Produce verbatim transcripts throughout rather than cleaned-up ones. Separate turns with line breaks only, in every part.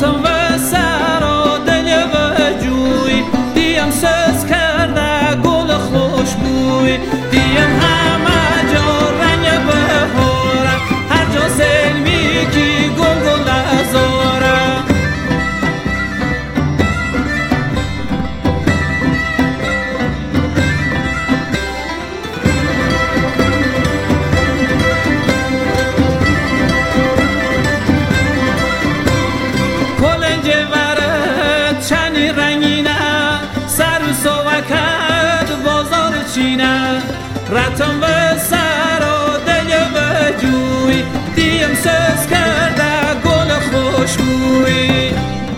رتم و سر و دل و جوی دیم سز کرده گل خوشبوی دیم همه جا رنگ بهاره هر جا سلمی کی گل گل ازاره کلنج ورد چنی رنگینه سر و سوکد بازار چینه رتم و سر و دل و جوی دیم سز کرده گل خوشبوی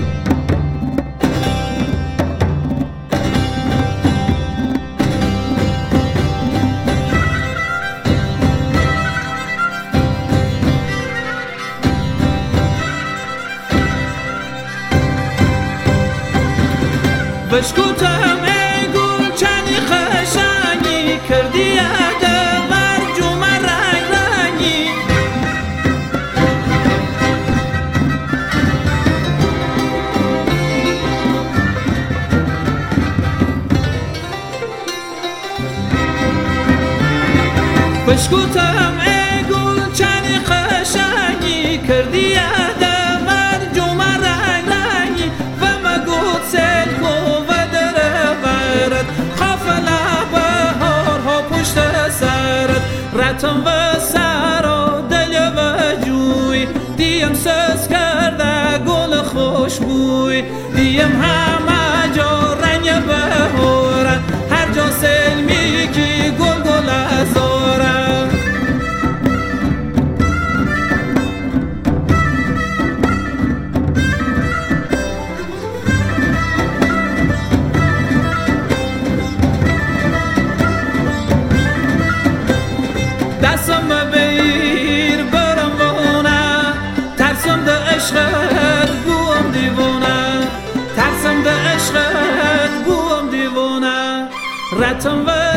بشکوتم ای گل چنی خشنگی کردی دور جمع رنگ رنگی بشکوتم ای گل چنی خشنگی کردی دور جمع رنگ رنگی و مگود سلکو رتم و سر و دل و جوی دیم سز کرده گل خوشبوی دیم همه جا رنگ بهاره هر جا سلمی کی گل گل ازاره دستم بگیر برم بونه ترسم ده عشقت بوم دیوونه ترسم ده عشقت بوم دیوونه رتم و